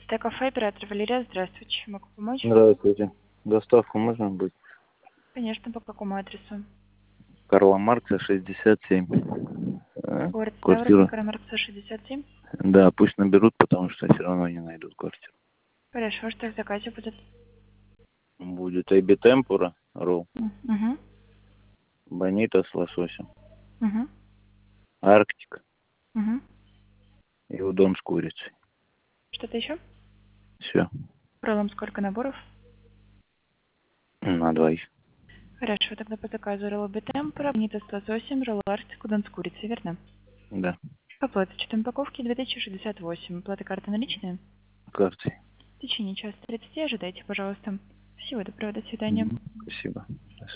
Т-кафе, оператор Валерия, здравствуйте. Могу помочь? Здравствуйте. Доставку можно будет? Конечно, по какому адресу? Карла Маркса, 67. Город Ставрополь, Квартира. Карла Маркса, 67. Да, пусть наберут, потому что все равно не найдут квартиру. Хорошо, что в заказе будет? Будет эби темпура, ролл, Угу. бонита с лососем, Угу. арктик Угу. и удон с курицей. Что-то еще? Все. Роллом сколько наборов? На двоих. Хорошо, тогда по заказу роллы темпора, бонита с лососем, ролл арктик, удон с курицей, верно? Да. Оплата учетом упаковки 2068. Плата карты наличная? Картой. В течение часа 30 ожидайте, пожалуйста. Всего доброго, до свидания. Мгм. Спасибо.